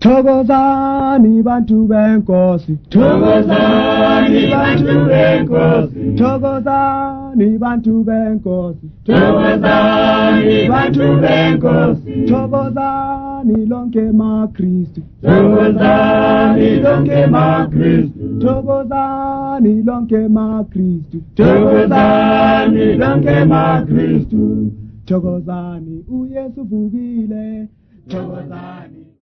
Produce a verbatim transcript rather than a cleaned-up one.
Thokozani bantu benkosi, Thokozani bantu benkosi, Thokozani bantu benkosi, Thokozani bantu benkosi, Thokozani lonke ma Kristu, Thokozani lonke ma Kristu, Thokozani lonke ma Kristu, Thokozani lonke ma Kristu, Thokozani uYesu vukile, Thokozani.